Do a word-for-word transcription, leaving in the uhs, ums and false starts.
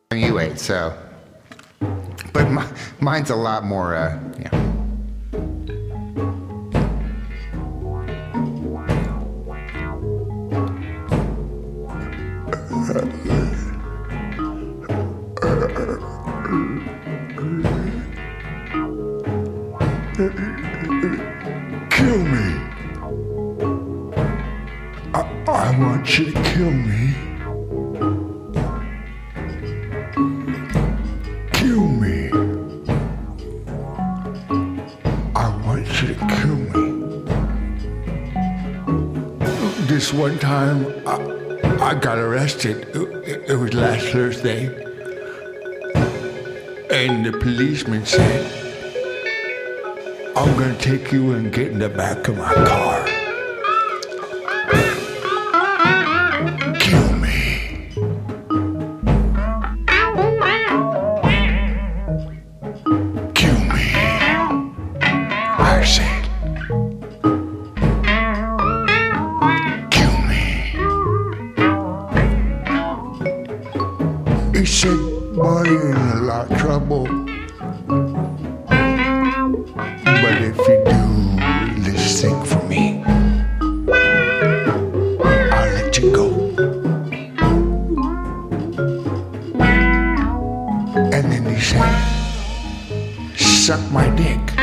you ate, so. But my, mine's a lot more, uh, yeah. Kill me. I, I want you to kill me. Kill me. I want you to kill me. This one time, I, I got arrested. It, it was last Thursday. And the policeman said, I'm gonna take you and get in the back of my car. Kill me. Kill me. I said. Kill me. He said, boy, you're in a lot of trouble. But if you do this thing for me, I'll let you go. And then he said, suck my dick.